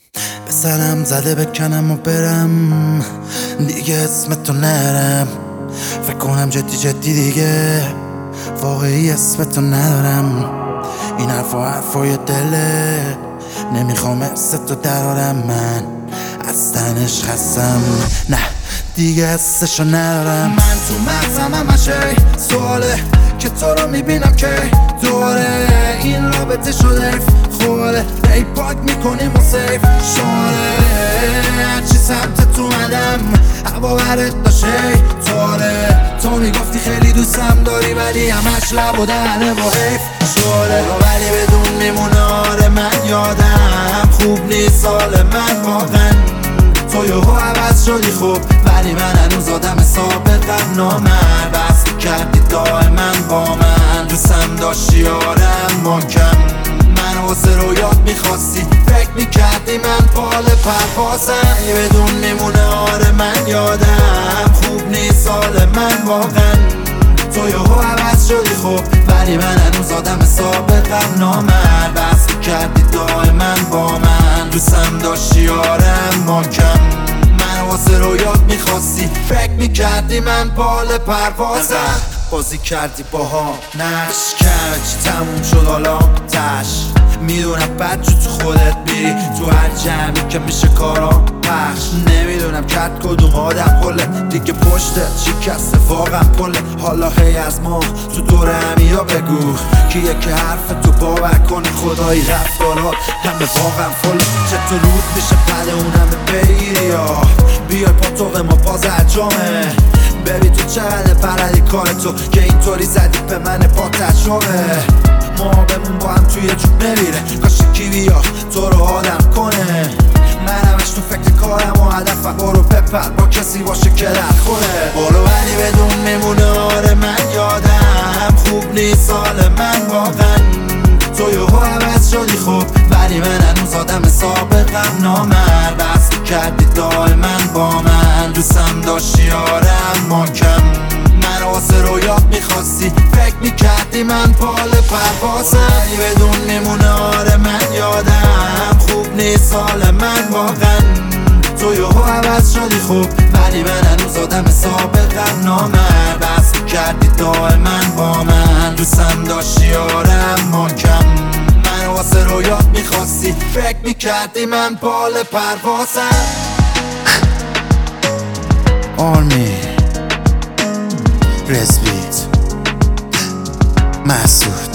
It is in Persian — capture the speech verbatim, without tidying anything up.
به سرم زده بکنم و برم دیگه اسمتو نرم. فکر کنم جدی جدی دیگه واقعی اسمتو ندارم. این حرفا حرفای دله، نمیخوام حستو درارم. من از تنش خستم، نه دیگه حسشو ندارم. من تو مغزم همشه سواله که تو رو میبینم که دوره این رابطه شده خوله. ای پاک میکنیم و سیف شماره هرچی سمت تو مدم هوا برت داشه تواره. تو میگفتی خیلی دوستم داری ولی همش لب و دهنه با حیف شوره. ولی بدون میمونه آره من یادم خوب نیست سال من واقعا. تو یهو عوض شدی خوب ولی من هنوز آدم سابقم نامرد. بس کردی دائما با من دوستم داشتی آرم ماکم. من واسه رویات میخواستی فکر میکردی من پال پروازم. بدون میمونه آره من یادم خوب نیست سال من واقعا. تو یهو عوض شدی خوب ولی من هنوز آدم سابقم نامرد. بس کردی دائما با من دوستم داشتی آرم ماکم. من واسه رویات میخواستی فکر میکردی من پال پروازم. بازی کردی باها نقش کردی تموم شد حالا تش. میدونم بد جو تو خودت میری تو هر جمعی که میشه کارا پخش. نمیدونم کرد کدوم آدم پله دیگه پشتت شکسته واقعا پله. حالا هی از ما تو دور همیا بگو کیه که حرف تو باور کنه خدایی رفتارات همه واقعا فل. چطور رود میشه پله اون همه بگیری یا بیای پاتوق ما باز اجامه. ببین تو چقدر پردی کار تو که اینطوری زدی به من پاتت شده. ما بمون با هم توی جوب نمیره کاش کی بیا تو رو آدم کنه. من همش تو فکر کارم و هدفم برو بپر با کسی باشه که در خوره. برو ولی بدون میمونه آره من یادم خوب نیست سال من واقعا. تو یهو عوض شدی خوب ولی من هنوز آدم سابقم نامرد. بس کردی دائما با من دوستم داشتی آرم ماکم. من واسه رویات میخواستی فکر میکردی من پال پروازم. بدون میمونه آره من یادم خوب نیست سال من واقعا. تو یهو عوض شدی خوب ولی من هنوز آدم سابقم نامرد. بس کردی دائما با من دوستم داشتی آرم ماکم. من واسه رویات میخواستی فکر میکردی من پال پروازم. آرمی رزبیت مسعود